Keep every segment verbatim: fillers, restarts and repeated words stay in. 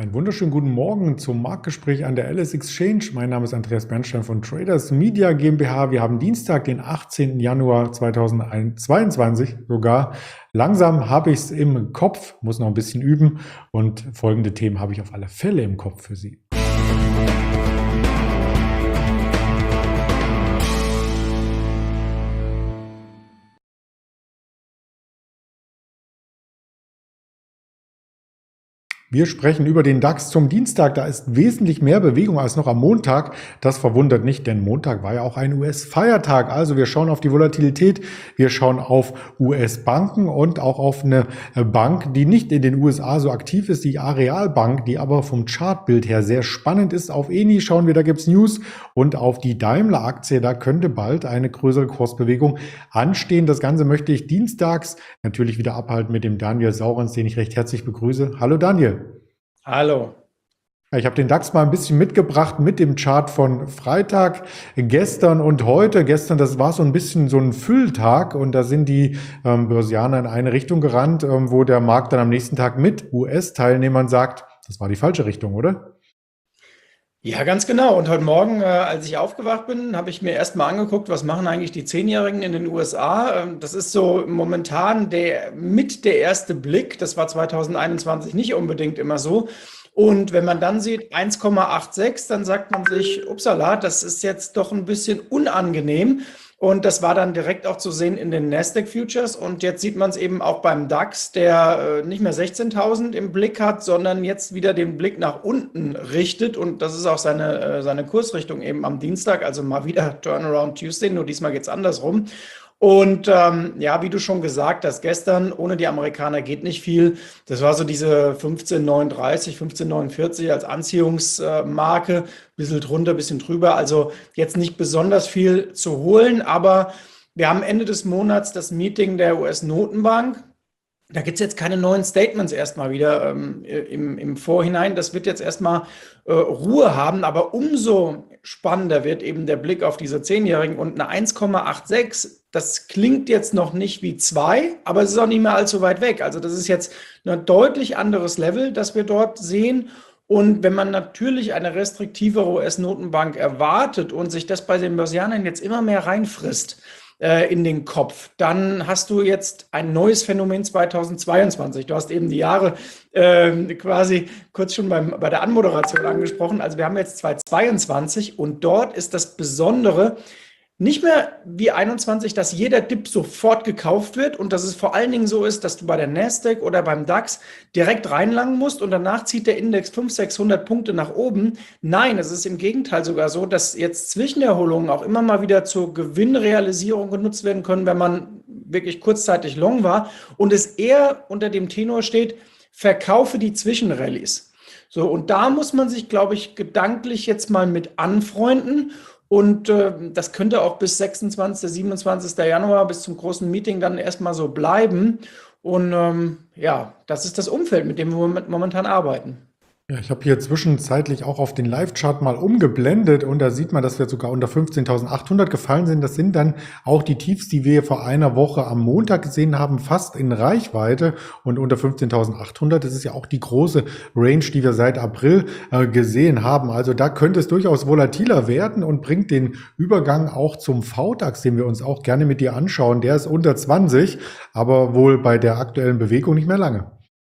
Einen wunderschönen guten Morgen zum Marktgespräch an der L S Exchange. Mein Name ist Andreas Bernstein von Traders Media GmbH. Wir haben Dienstag, den achtzehnten Januar zweitausendzweiundzwanzig sogar. Langsam habe ich es im Kopf, muss noch ein bisschen üben und folgende Themen habe ich auf alle Fälle im Kopf für Sie. Wir sprechen über den DAX zum Dienstag. Da ist wesentlich mehr Bewegung als noch am Montag. Das verwundert nicht, denn Montag war ja auch ein U S-Feiertag. Also wir schauen auf die Volatilität, wir schauen auf U S-Banken und auch auf eine Bank, die nicht in den U S A so aktiv ist, die Arealbank, die aber vom Chartbild her sehr spannend ist. Auf E N I schauen wir, da gibt's News, und auf die Daimler-Aktie, da könnte bald eine größere Kursbewegung anstehen. Das Ganze möchte ich dienstags natürlich wieder abhalten mit dem Daniel Saurens, den ich recht herzlich begrüße. Hallo Daniel. Hallo. Ich habe den DAX mal ein bisschen mitgebracht mit dem Chart von Freitag, gestern und heute. Gestern, das war so ein bisschen so ein Fülltag und da sind die ähm, Börsianer in eine Richtung gerannt, ähm, wo der Markt dann am nächsten Tag mit U S-Teilnehmern sagt, das war die falsche Richtung, oder? Ja, ganz genau. Und heute Morgen, äh, als ich aufgewacht bin, habe ich mir erstmal angeguckt, was machen eigentlich die Zehnjährigen in den U S A. Ähm, das ist so momentan der mit der erste Blick. Das war zweitausendeinundzwanzig nicht unbedingt immer so. Und wenn man dann sieht eins Komma sechsundachtzig, dann sagt man sich, upsala, das ist jetzt doch ein bisschen unangenehm. Und das war dann direkt auch zu sehen in den Nasdaq Futures. Und jetzt sieht man es eben auch beim DAX, der äh, nicht mehr sechzehntausend im Blick hat, sondern jetzt wieder den Blick nach unten richtet. Und das ist auch seine, äh, seine Kursrichtung eben am Dienstag. Also mal wieder Turnaround Tuesday, nur diesmal geht es andersrum. Und ähm, ja, wie du schon gesagt hast, gestern ohne die Amerikaner geht nicht viel. Das war so diese fünfzehn neununddreißig, fünfzehn neunundvierzig als Anziehungsmarke, bisschen drunter, bisschen drüber. Also jetzt nicht besonders viel zu holen, aber wir haben Ende des Monats das Meeting der U S-Notenbank. Da gibt es jetzt keine neuen Statements erstmal wieder ähm, im, im Vorhinein. Das wird jetzt erstmal äh, Ruhe haben, aber umso spannender wird eben der Blick auf diese Zehnjährigen und eine eins Komma sechsundachtzig. Das klingt jetzt noch nicht wie zwei, aber es ist auch nicht mehr allzu weit weg. Also das ist jetzt ein deutlich anderes Level, das wir dort sehen. Und wenn man natürlich eine restriktivere U S-Notenbank erwartet und sich das bei den Börsianern jetzt immer mehr reinfrisst, in den Kopf, dann hast du jetzt ein neues Phänomen zweitausendzweiundzwanzig. Du hast eben die Jahre äh, quasi kurz schon beim, bei der Anmoderation angesprochen. Also wir haben jetzt zweitausendzweiundzwanzig und dort ist das Besondere, nicht mehr wie einundzwanzig, dass jeder Dip sofort gekauft wird und dass es vor allen Dingen so ist, dass du bei der Nasdaq oder beim DAX direkt reinlangen musst und danach zieht der Index fünfhundert, sechshundert Punkte nach oben. Nein, es ist im Gegenteil sogar so, dass jetzt Zwischenerholungen auch immer mal wieder zur Gewinnrealisierung genutzt werden können, wenn man wirklich kurzzeitig long war und es eher unter dem Tenor steht, verkaufe die Zwischenrallies. So, und da muss man sich, glaube ich, gedanklich jetzt mal mit anfreunden. Und äh, das könnte auch bis sechsundzwanzigsten, siebenundzwanzigsten Januar, bis zum großen Meeting dann erstmal so bleiben. Und ähm, ja, das ist das Umfeld, mit dem wir momentan arbeiten. Ja, ich habe hier zwischenzeitlich auch auf den Live-Chart mal umgeblendet und da sieht man, dass wir sogar unter fünfzehntausendachthundert gefallen sind. Das sind dann auch die Tiefs, die wir vor einer Woche am Montag gesehen haben, fast in Reichweite, und unter fünfzehntausendachthundert, das ist ja auch die große Range, die wir seit April äh, gesehen haben. Also da könnte es durchaus volatiler werden und bringt den Übergang auch zum V DAX, den wir uns auch gerne mit dir anschauen. Der ist unter zwanzig, aber wohl bei der aktuellen Bewegung nicht mehr lange.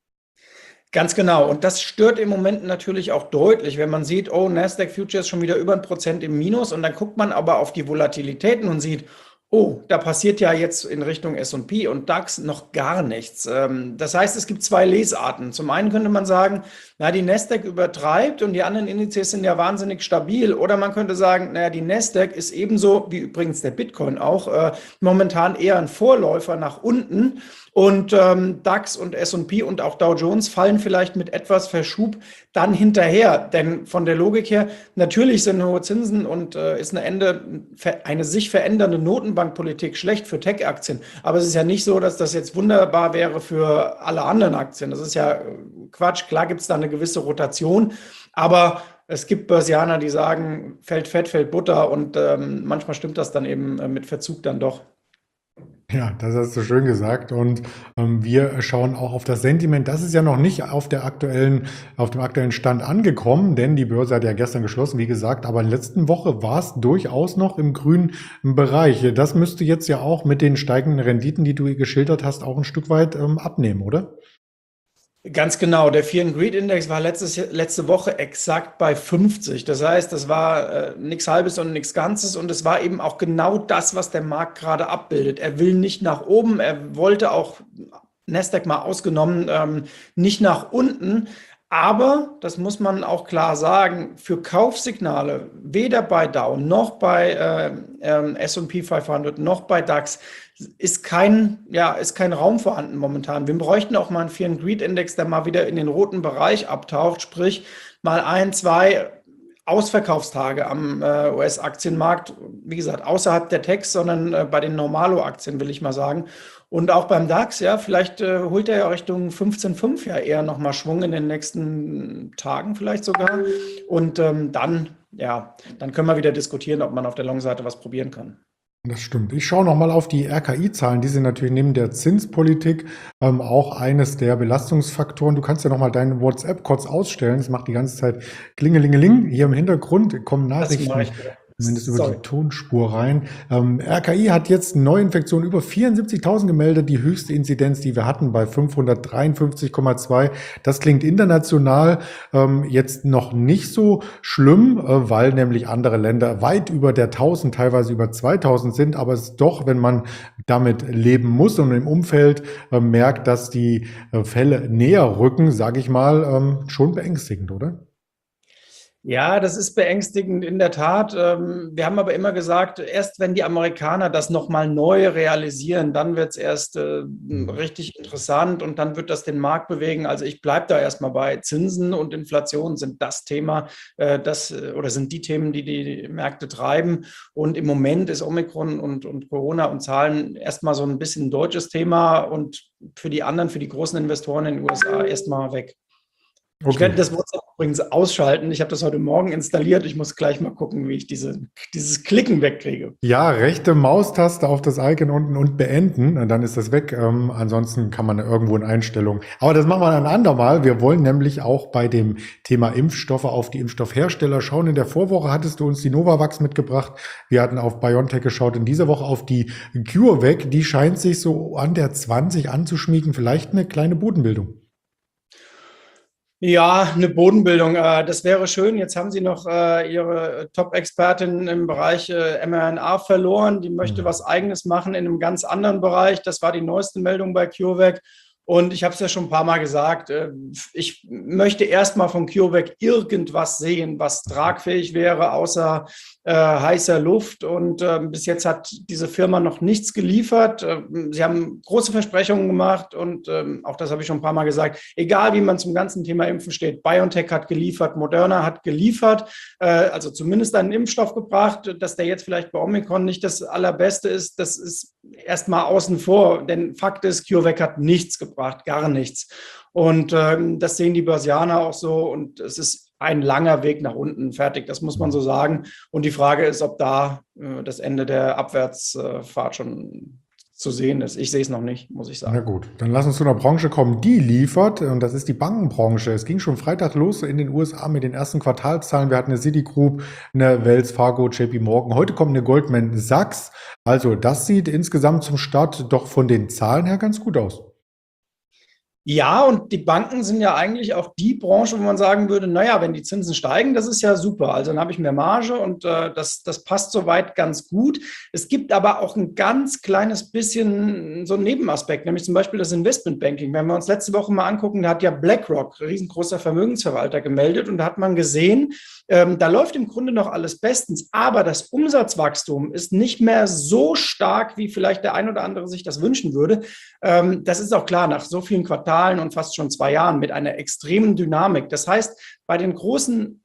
Ganz genau. Und das stört im Moment natürlich auch deutlich, wenn man sieht, oh, Nasdaq Futures schon wieder über ein Prozent im Minus. Und dann guckt man aber auf die Volatilitäten und sieht, oh, da passiert ja jetzt in Richtung S und P und DAX noch gar nichts. Das heißt, es gibt zwei Lesarten. Zum einen könnte man sagen, na, die Nasdaq übertreibt und die anderen Indizes sind ja wahnsinnig stabil. Oder man könnte sagen, naja, die Nasdaq ist ebenso, wie übrigens der Bitcoin auch, äh, momentan eher ein Vorläufer nach unten. Und ähm, DAX und S und P und auch Dow Jones fallen vielleicht mit etwas Verschub dann hinterher. Denn von der Logik her, natürlich sind hohe Zinsen und äh, ist eine, Ende, eine sich verändernde Notenbankpolitik schlecht für Tech-Aktien. Aber es ist ja nicht so, dass das jetzt wunderbar wäre für alle anderen Aktien. Das ist ja Quatsch. Klar gibt es da eine gewisse Rotation, aber es gibt Börsianer, die sagen, fällt Fett, fällt Butter und ähm, manchmal stimmt das dann eben äh, mit Verzug dann doch. Ja, das hast du schön gesagt. Und ähm, wir schauen auch auf das Sentiment. Das ist ja noch nicht auf der aktuellen, auf dem aktuellen Stand angekommen, denn die Börse hat ja gestern geschlossen, wie gesagt. Aber in der letzten Woche war es durchaus noch im grünen Bereich. Das müsste jetzt ja auch mit den steigenden Renditen, die du geschildert hast, auch ein Stück weit ähm, abnehmen, oder? Ganz genau, der Fear and Greed Index war letztes, letzte Woche exakt bei fünfzig. Das heißt, das war äh, nichts Halbes und nichts Ganzes und es war eben auch genau das, was der Markt gerade abbildet. Er will nicht nach oben, er wollte auch, Nasdaq mal ausgenommen, ähm, nicht nach unten. Aber, das muss man auch klar sagen, für Kaufsignale, weder bei Dow noch bei äh, ähm, S und P fünfhundert noch bei DAX, ist kein, ja, ist kein Raum vorhanden momentan. Wir bräuchten auch mal einen Fear and Greed Index, der mal wieder in den roten Bereich abtaucht, sprich mal ein, zwei Ausverkaufstage am äh, U S-Aktienmarkt, wie gesagt, außerhalb der Techs, sondern äh, bei den Normalo-Aktien, will ich mal sagen. Und auch beim DAX, ja, vielleicht äh, holt er ja Richtung fünfzehn Komma fünf ja eher nochmal Schwung in den nächsten Tagen vielleicht sogar. Und ähm, dann, ja, dann können wir wieder diskutieren, ob man auf der Long-Seite was probieren kann. Das stimmt. Ich schaue nochmal auf die R K I-Zahlen. Die sind natürlich neben der Zinspolitik ähm, auch eines der Belastungsfaktoren. Du kannst ja nochmal deinen WhatsApp kurz ausstellen. Es macht die ganze Zeit Klingelingeling. Hier im Hintergrund kommen Das mache Nachrichten, ich direkt. zumindest über Sorry. die Tonspur rein. Ähm, R K I hat jetzt Neuinfektionen über vierundsiebzigtausend gemeldet, die höchste Inzidenz, die wir hatten, bei fünfhundertdreiundfünfzig Komma zwei. Das klingt international ähm, jetzt noch nicht so schlimm, äh, weil nämlich andere Länder weit über der tausend, teilweise über zweitausend sind. Aber es ist doch, wenn man damit leben muss und im Umfeld äh, merkt, dass die äh, Fälle näher rücken, sage ich mal, ähm, schon beängstigend, oder? Ja, das ist beängstigend in der Tat. Ähm, Wir haben aber immer gesagt, erst wenn die Amerikaner das nochmal neu realisieren, dann wird es erst äh, Mhm. richtig interessant und dann wird das den Markt bewegen. Also ich bleibe da erstmal bei. Zinsen und Inflation sind das Thema, äh, das äh, oder sind die Themen, die die Märkte treiben. Und im Moment ist Omikron und, und Corona und Zahlen erstmal so ein bisschen ein deutsches Thema und für die anderen, für die großen Investoren in den U S A erstmal weg. Ich Okay. werde das WhatsApp übrigens ausschalten. Ich habe das heute Morgen installiert. Ich muss gleich mal gucken, wie ich diese, dieses Klicken wegkriege. Ja, rechte Maustaste auf das Icon unten und beenden, und dann ist das weg. Ähm, ansonsten kann man irgendwo in Einstellungen. Aber das machen wir ein andermal. Wir wollen nämlich auch bei dem Thema Impfstoffe auf die Impfstoffhersteller schauen. In der Vorwoche hattest du uns die Novavax mitgebracht. Wir hatten auf BioNTech geschaut. In dieser Woche auf die CureVac. Die scheint sich so an der zwanzig anzuschmiegen. Vielleicht eine kleine Bodenbildung. Ja, eine Bodenbildung, äh, das wäre schön. Jetzt haben Sie noch äh, Ihre Top-Expertin im Bereich äh, mRNA verloren. Die möchte Hm. was Eigenes machen in einem ganz anderen Bereich. Das war die neueste Meldung bei CureVac. Und ich habe es ja schon ein paar Mal gesagt, äh, ich möchte erstmal von CureVac irgendwas sehen, was tragfähig wäre, außer äh, heißer Luft. Und äh, bis jetzt hat diese Firma noch nichts geliefert. Äh, sie haben große Versprechungen gemacht und ähm, auch das habe ich schon ein paar Mal gesagt. Egal, wie man zum ganzen Thema Impfen steht, BioNTech hat geliefert, Moderna hat geliefert, äh, also zumindest einen Impfstoff gebracht. Dass der jetzt vielleicht bei Omikron nicht das Allerbeste ist, das ist erstmal außen vor. Denn Fakt ist, CureVac hat nichts gebracht, gar nichts. Und ähm, das sehen die Börsianer auch so. Und es ist ein langer Weg nach unten fertig, das muss man so sagen. Und die Frage ist, ob da äh, das Ende der Abwärtsfahrt schon zu sehen ist. Ich sehe es noch nicht, muss ich Na sagen. gut, dann lass uns zu einer Branche kommen, die liefert, und das ist die Bankenbranche. Es ging schon Freitag los in den U S A mit den ersten Quartalszahlen. Wir hatten eine Citigroup, eine Wells Fargo, J P Morgan. Heute kommt eine Goldman Sachs. Also das sieht insgesamt zum Start doch von den Zahlen her ganz gut aus. Ja, und die Banken sind ja eigentlich auch die Branche, wo man sagen würde, naja, wenn die Zinsen steigen, das ist ja super. Also dann habe ich mehr Marge und äh, das, das passt soweit ganz gut. Es gibt aber auch ein ganz kleines bisschen so einen Nebenaspekt, nämlich zum Beispiel das Investmentbanking. Wenn wir uns letzte Woche mal angucken, da hat ja BlackRock, riesengroßer Vermögensverwalter, gemeldet und da hat man gesehen, ähm, da läuft im Grunde noch alles bestens, aber das Umsatzwachstum ist nicht mehr so stark, wie vielleicht der ein oder andere sich das wünschen würde. Ähm, das ist auch klar, nach so vielen Quartalen und fast schon zwei Jahren mit einer extremen Dynamik. Das heißt, bei den großen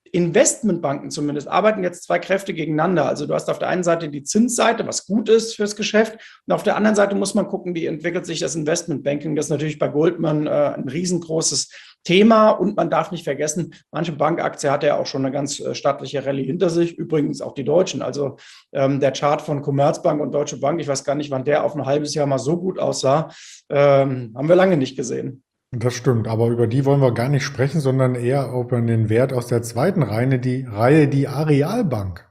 Investmentbanken zumindest arbeiten jetzt zwei Kräfte gegeneinander. Also du hast auf der einen Seite die Zinsseite, was gut ist fürs Geschäft, und auf der anderen Seite muss man gucken, wie entwickelt sich das Investmentbanking. Das ist natürlich bei Goldman äh, ein riesengroßes Thema, und man darf nicht vergessen, manche Bankaktie hat ja auch schon eine ganz äh, stattliche Rallye hinter sich, übrigens auch die Deutschen. Also ähm, der Chart von Commerzbank und Deutsche Bank, ich weiß gar nicht, wann der auf ein halbes Jahr mal so gut aussah, ähm, haben wir lange nicht gesehen. Das stimmt, aber über die wollen wir gar nicht sprechen, sondern eher über den Wert aus der zweiten Reihe, die Reihe, die Arealbank.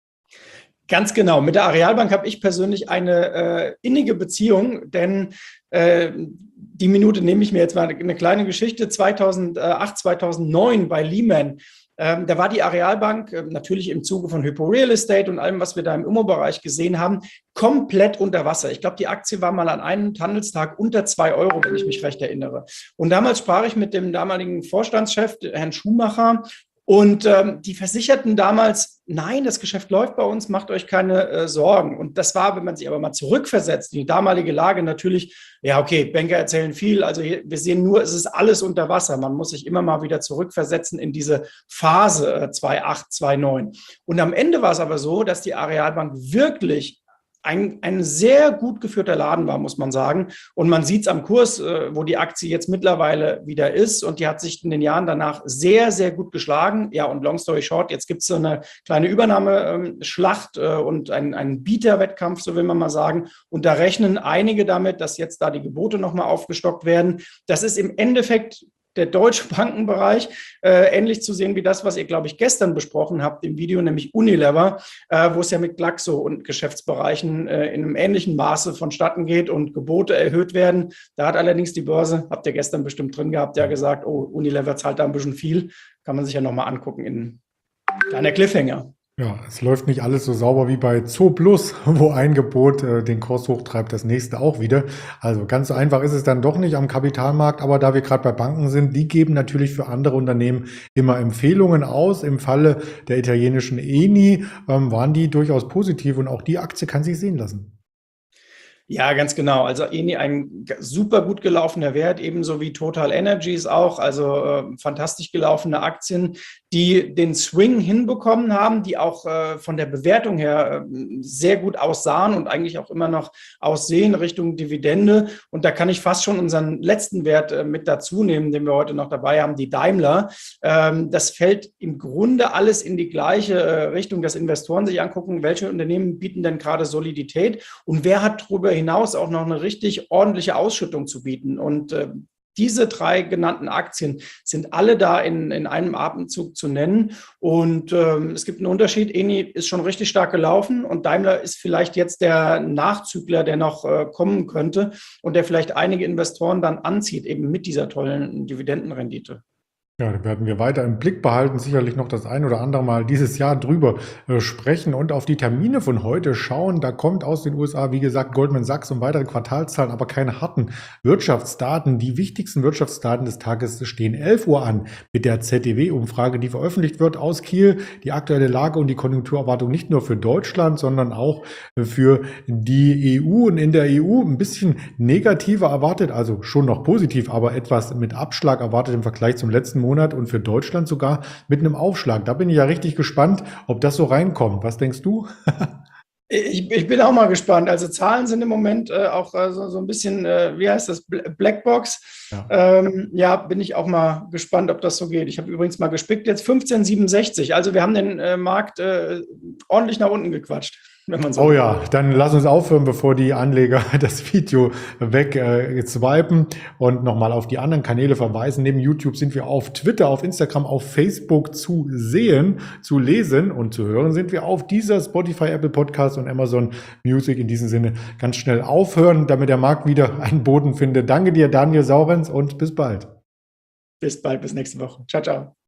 Ganz genau. Mit der Arealbank habe ich persönlich eine äh, innige Beziehung, denn äh, die Minute nehme ich mir jetzt mal eine kleine Geschichte. zweitausendacht, zweitausendneun bei Lehman, ähm, da war die Arealbank äh, natürlich im Zuge von Hypo Real Estate und allem, was wir da im Immo-Bereich gesehen haben, komplett unter Wasser. Ich glaube, die Aktie war mal an einem Handelstag unter zwei Euro, wenn ich mich recht erinnere. Und damals sprach ich mit dem damaligen Vorstandschef, Herrn Schumacher, und ähm, die versicherten damals, nein, das Geschäft läuft bei uns, macht euch keine äh, Sorgen. Und das war, wenn man sich aber mal zurückversetzt, die damalige Lage natürlich, ja okay, Banker erzählen viel, also hier, wir sehen nur, es ist alles unter Wasser. Man muss sich immer mal wieder zurückversetzen in diese Phase äh, zweitausendacht, zweitausendneun. Und am Ende war es aber so, dass die Arealbank wirklich Ein, ein sehr gut geführter Laden war, muss man sagen. Und man sieht es am Kurs, äh, wo die Aktie jetzt mittlerweile wieder ist. Und die hat sich in den Jahren danach sehr, sehr gut geschlagen. Ja, und long story short, jetzt gibt es so eine kleine Übernahmeschlacht äh, und einen, einen Bieterwettkampf, so will man mal sagen. Und da rechnen einige damit, dass jetzt da die Gebote nochmal aufgestockt werden. Das ist im Endeffekt der deutsche Bankenbereich, äh, ähnlich zu sehen wie das, was ihr, glaube ich, gestern besprochen habt im Video, nämlich Unilever, äh, wo es ja mit Glaxo und Geschäftsbereichen äh, in einem ähnlichen Maße vonstatten geht und Gebote erhöht werden. Da hat allerdings die Börse, habt ihr gestern bestimmt drin gehabt, ja gesagt, oh, Unilever zahlt da ein bisschen viel. Kann man sich ja nochmal angucken in kleiner Cliffhanger. Ja, es läuft nicht alles so sauber wie bei Zooplus, wo ein Gebot äh, den Kurs hochtreibt, das nächste auch wieder. Also ganz so einfach ist es dann doch nicht am Kapitalmarkt, aber da wir gerade bei Banken sind, die geben natürlich für andere Unternehmen immer Empfehlungen aus. Im Falle der italienischen Eni ähm, waren die durchaus positiv, und auch die Aktie kann sich sehen lassen. Ja, ganz genau. Also Eni ein super gut gelaufener Wert, ebenso wie Total Energies auch. Also äh, fantastisch gelaufene Aktien, die den Swing hinbekommen haben, die auch äh, von der Bewertung her äh, sehr gut aussahen und eigentlich auch immer noch aussehen Richtung Dividende. Und da kann ich fast schon unseren letzten Wert äh, mit dazu nehmen, den wir heute noch dabei haben, die Daimler. Ähm, das fällt im Grunde alles in die gleiche äh, Richtung, dass Investoren sich angucken, welche Unternehmen bieten denn gerade Solidität und wer hat darüber hinaus auch noch eine richtig ordentliche Ausschüttung zu bieten. Und äh, diese drei genannten Aktien sind alle da in, in einem Atemzug zu nennen. Und ähm, es gibt einen Unterschied. Eni ist schon richtig stark gelaufen und Daimler ist vielleicht jetzt der Nachzügler, der noch äh, kommen könnte und der vielleicht einige Investoren dann anzieht, eben mit dieser tollen Dividendenrendite. Ja, da werden wir weiter im Blick behalten, sicherlich noch das ein oder andere Mal dieses Jahr drüber äh, sprechen und auf die Termine von heute schauen. Da kommt aus den U S A, wie gesagt, Goldman Sachs und weitere Quartalszahlen, aber keine harten Wirtschaftsdaten. Die wichtigsten Wirtschaftsdaten des Tages stehen elf Uhr an mit der Z D W-Umfrage, die veröffentlicht wird aus Kiel. Die aktuelle Lage und die Konjunkturerwartung nicht nur für Deutschland, sondern auch für die E U. Und in der E U ein bisschen negativer erwartet, also schon noch positiv, aber etwas mit Abschlag erwartet im Vergleich zum letzten Monat. Monat und für Deutschland sogar mit einem Aufschlag. Da bin ich ja richtig gespannt, ob das so reinkommt. Was denkst du? Ich, ich bin auch mal gespannt. Also Zahlen sind im Moment äh, auch äh, so, so ein bisschen, äh, wie heißt das, Blackbox. Ja. Ähm, ja, bin ich auch mal gespannt, ob das so geht. Ich habe übrigens mal gespickt, jetzt fünfzehn Komma siebenundsechzig. Also wir haben den äh, Markt äh, ordentlich nach unten gequatscht. Wenn man so oh ja, dann lass uns aufhören, bevor die Anleger das Video weg äh, swipen und nochmal auf die anderen Kanäle verweisen. Neben YouTube sind wir auf Twitter, auf Instagram, auf Facebook zu sehen, zu lesen und zu hören sind wir auf dieser Spotify, Apple Podcast und Amazon Music. In diesem Sinne ganz schnell aufhören, damit der Markt wieder einen Boden findet. Danke dir, Daniel Saurenz, und bis bald. Bis bald, bis nächste Woche. Ciao, ciao.